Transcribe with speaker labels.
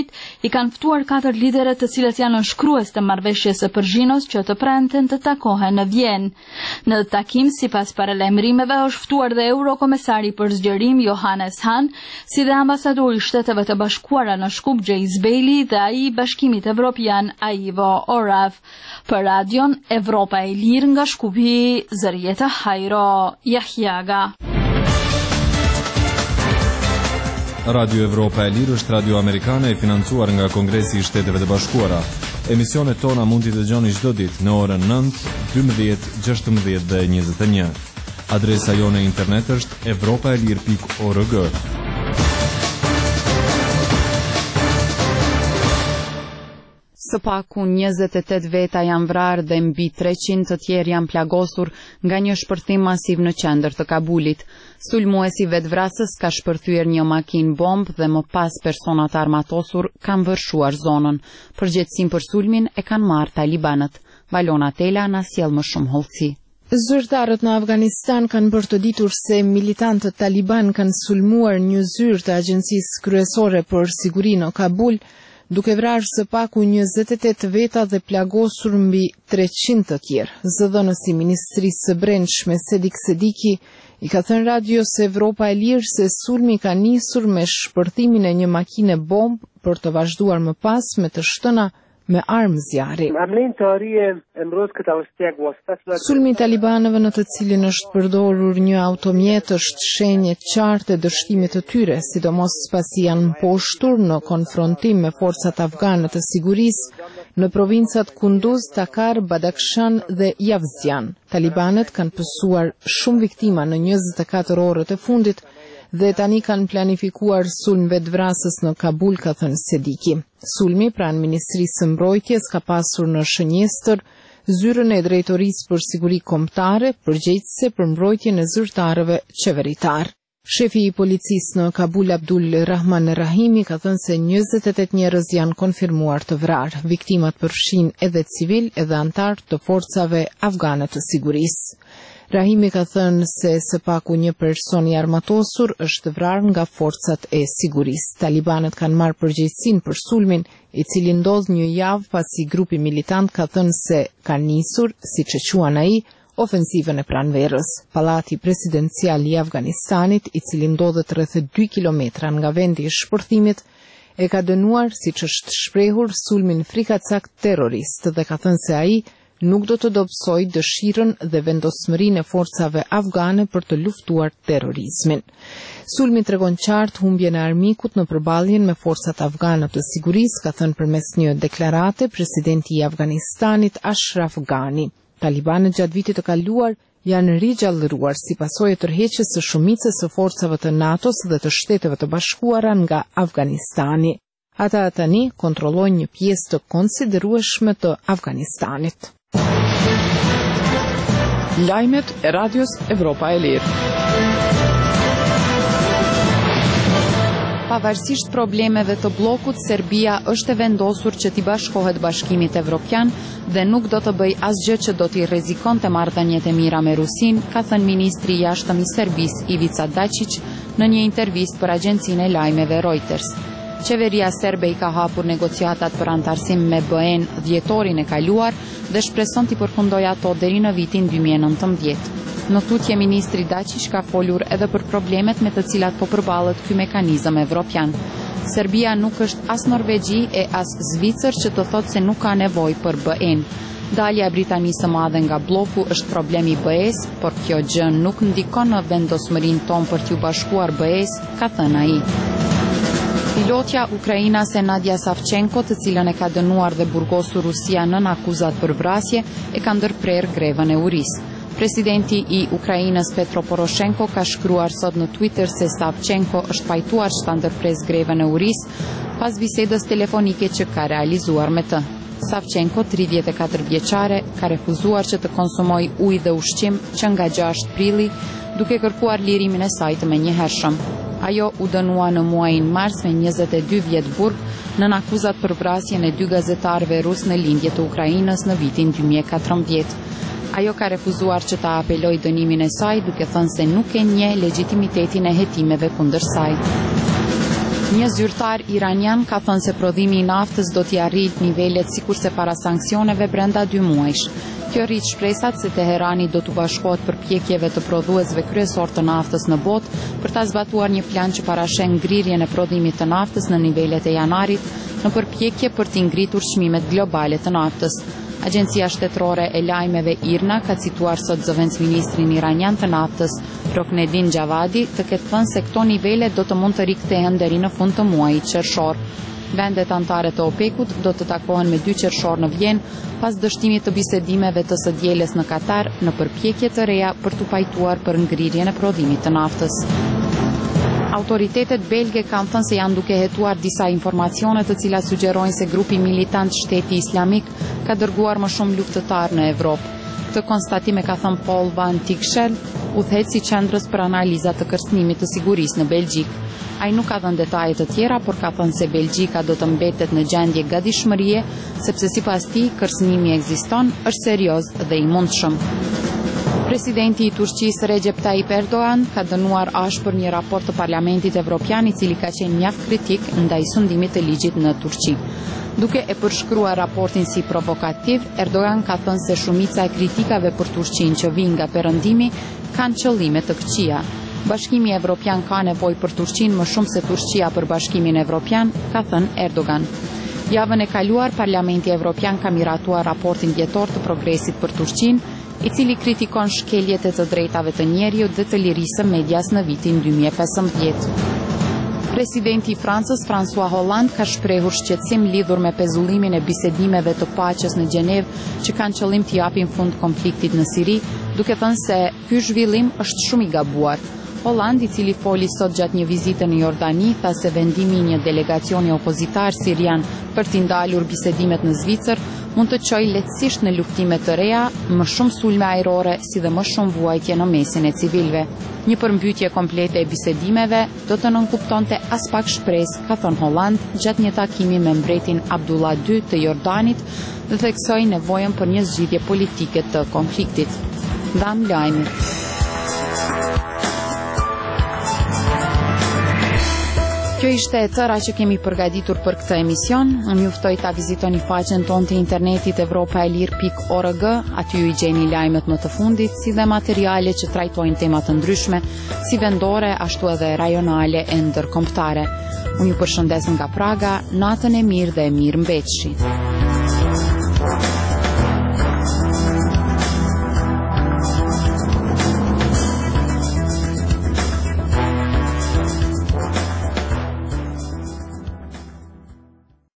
Speaker 1: i kanë ftuar 4 lideret të cilët janë nënshkrues të marrëveshjes së Përzhinos që të premten të takohen në Vjenë. Në takim, sipas paralajmërimeve, është ftuar dhe Eurokomesari për zgjerim Johannes Hahn, si dhe ambasadori i Shteteve të Bashkuara në Shkupje Izbeli dhe ai i Bashkimit Evropian Ivo Orav. Për radion Evropa e Lirë nga Shkupi, Zërieta Hajro Jahjaga.
Speaker 2: Radio Evropa e Lirë është radio amerikane e financuar nga Kongresi i Shteteve të Bashkuara. Emisionet tona mund t'i dëgjoni çdo ditë në orën 9, 12, 16 dhe 21. Adresa jone internet është europaelir.org.
Speaker 3: Së paku 28 veta janë vrarë dhe mbi 300 të tjerë janë plagosur nga një shpërthim masiv në qendër të Kabulit. Sulmuesi vetvrasës ka shpërthyer një makinë bombë dhe më pas personat armatosur kanë vërshuar zonën. Përgjegjësinë për sulmin e kanë marrë talibanët. Valona Tela na sjell më shumë hollësi.
Speaker 4: Zyrtarët në Afganistan kanë bërë të ditur se militantët taliban kanë sulmuar një zyrë të Agjencisë Kryesore për Siguri në Kabul, duke vrarë së paku 28 veta dhe plagosur mbi 300 të tjerë. Zëdhënësi i Ministrisë së Brendshme Sedik Sediki i ka thënë radios Evropa e Lirë se sulmi ka nisur me shpërthimin e një makine bombë për të vazhduar më pas me të shtëna me armë zjarri. Sulmi i talibanëve në të cilin është përdorur një automjet është shenjë qartë e dështimit të tyre, sidomos pasi janë mposhtur në konfrontim me forcat afgane të sigurisë në provincat Kunduz, Takar, Badakhshan dhe Yavzian. Talibanët kanë pësuar shumë viktima në 24 orët e fundit dhe tani kanë planifikuar sulm vetvrasës në Kabul, ka thënë Sediki. Sulmi pranë Ministrisë së Mbrojtjes ka pasur në shënjestër zyrën e Drejtorisë për Siguri Kombëtare, përgjegjëse për mbrojtjen e zyrtarëve qeveritar. Shefi i policisë në Kabul, Abdul Rahman Rahimi, ka thënë se 28 njerëz janë konfirmuar të vrarë. Viktimat përfshin edhe civil edhe antar të forcave afgane të sigurisë. Rahimi ka thënë se së paku një person i armatosur është vrarë nga forcat e sigurisë. Talibanët kanë marrë përgjegjësinë për sulmin, i cili ndodh një javë pasi grupi militant ka thënë se ka nisur, siç e quan ai, ofensivën e pranverës. Pallati presidencial i Afganistanit, i cili ndodhet rreth 2 kilometra nga vendi i shpërthimit, e ka dënuar, siç është shprehur, sulmin frikacak terrorist dhe ka thënë se ai nuk do të dobësoj dëshirën dhe vendosmërinë e forcave afgane për të luftuar terrorizmin. Sulmi tregon qartë humbjen e armikut në përballjen me forcat afgane të sigurisë, ka thënë përmes një deklarate presidenti i Afganistanit Ashraf Ghani. Talibanët gjatë vitit të kaluar janë rigjallëruar si pasojë e tërheqjes së shumicës së forcave të NATO-s dhe të Shteteve të Bashkuara nga Afganistani. Ata tani kontrollojnë një pjesë të konsiderueshme të Afganistanit.
Speaker 5: Lajmet e radios Evropa e Lirë.
Speaker 3: Pavarësisht problemeve të bllokut, Serbia është e vendosur që t'i bashkohet Bashkimit Evropian dhe nuk do të bëj asgjë që do t'i rrezikonte marrëdhëniet e mira me Rusinë, ka thënë ministri i jashtëm i Serbisë Ivica Dačić në një intervistë për agjencinë e lajmeve Reuters. Qeveria serbe i ka hapur negociatat për antarësim me BE-n dhjetorin e kaluar dhe shpreson t'i përfundojë ato deri në vitin 2019. Në tutje, ministri Dačić ka folur edhe për problemet me të cilat po përballet ky mekanizëm evropian. Serbia nuk është as Norvegji e as Zvicër që të thotë se nuk ka nevojë për BE-n. Dalja e Britanisë së Madhe nga bloku është problemi i BE-s, por kjo gjë nuk ndikon në vendosmërinë tonë për t'u bashkuar BE-s, ka thënë ai. Pilotja ukrainase Nadia Savchenko, të cilën e ka dënuar dhe burgosur Rusia nën akuzat për vrasje, e ka ndërprerë grevën e urisë. Presidenti i Ukrainës Petro Poroshenko ka shkruar sot në Twitter se Savchenko është pajtuar që ta ndërpresë grevën e urisë pas bisedës telefonike që ka realizuar me të. Savchenko, 34 vjeçare, ka refuzuar që të konsumojë ujë dhe ushqim që nga 6 prilli, duke kërkuar lirimin e saj të menjëhershëm. Ajo u dënua në muajin mars me 22 vjet burg nën akuzat për vrasjen e 2 gazetarëve rus në lindje të Ukrainës në vitin 2014. Ajo ka refuzuar që ta apeloj dënimin e saj, duke thënë se nuk e njeh legitimitetin e hetimeve kundër saj. Një zyrtar iranian ka thënë se prodhimi i naftës do t'i arrijë nivelet sikurse para sanksioneve brenda 2 muajsh. Kjo rrit shpresat se Teherani do t'u bashkohet përpjekjeve të prodhuesve kryesor të naftës në botë për ta zbatuar një plan që parashën ngrirjen e prodhimit të naftës në nivelet e janarit në përpjekje për t'i ngritur çmimet globale të naftës. Agjencia shtetërore e lajmeve IRNA ka cituar sot zëvendësministrin iranian të naftës, Roknedin Javadi, të ketë thënë se këto nivele do të mund të rikthehen deri në fund të muajit qershor. Vendet anëtare të OPEC-ut do të takohen me 2 qershor në Vjenë pas dështimit të bisedimeve të së dielës në Katar në përpjekje të reja për t'u pajtuar për ngrirjen e prodhimit të naftës. Autoritetet belge kanë thënë se janë duke hetuar disa informacione të cilat sugjerojnë se grupi militant Shteti Islamik ka dërguar më shumë luftëtar në Evropë. Këtë konstatim e ka thënë Paul van Tikshel, udhëheqësi i qendrës për analiza të kërcënimit të sigurisë në Belgjik. Ai nuk ka dhënë detaje të tjera, por ka thënë se Belgjika do të mbetet në gjendje gatishmërie, sepse sipas tij kërcënimi ekziston, është serioz dhe i mundshëm. Presidenti i Turqisë Recep Tayyip Erdogan ka dënuar ashpër një raport të Parlamentit Evropian i cili ka qenë mjaft kritik ndaj sundimit të ligjit në Turqi. Duke e përshkruar raportin si provokativ, Erdogan ka thënë se shumica e kritikave për Turqinë që vijnë nga perëndimi kanë qëllime të këqija. Bashkimi Evropian ka nevojë për Turqinë më shumë se Turqia për Bashkimin Evropian, ka thënë Erdogan. Javën e kaluar, Parlamenti Evropian ka miratuar raportin vjetor të progresit për Turqinë, i cili kritikon shkeljet e të drejtave të njerëzit dhe të lirisë së medias në vitin 2015. Presidenti i Francës, François Hollande, ka shprehur shqetësim lidhur me pezullimin e bisedimeve të paqes në Gjenev që kanë qëllim të japin fund konfliktit në Siri, duke thënë se ky zhvillim është shumë i gabuar. Hollande, i cili foli sot gjatë një vizite në Jordani, tha se vendimi i një delegacioni opozitar sirian për t'i ndalur bisedimet në Zvicër mund të çojë lehtësisht në luftime të reja, më shumë sulme ajrore, si dhe më shumë vuajtje në mesin e civilëve. Një përmbytje komplete e bisedimeve do të nënkuptonte as pak shpresë, ka thënë Hollande gjatë një takimi me mbretin Abdullah II të Jordanit dhe theksoi nevojën për një zgjidhje politike të konfliktit. Dam lajmi. Kjo ishte e tëra që kemi përgatitur për këtë emision. Unë juftoj ta vizitoni faqen tonë të internetit evropaelir.org, aty ju i gjeni lajmet më të fundit, si dhe materiale që trajtojnë tema të ndryshme, si vendore, ashtu edhe rajonale e ndërkombëtare. Unë ju përshëndes nga Praga, natën e mirë dhe mirë mbetëshi.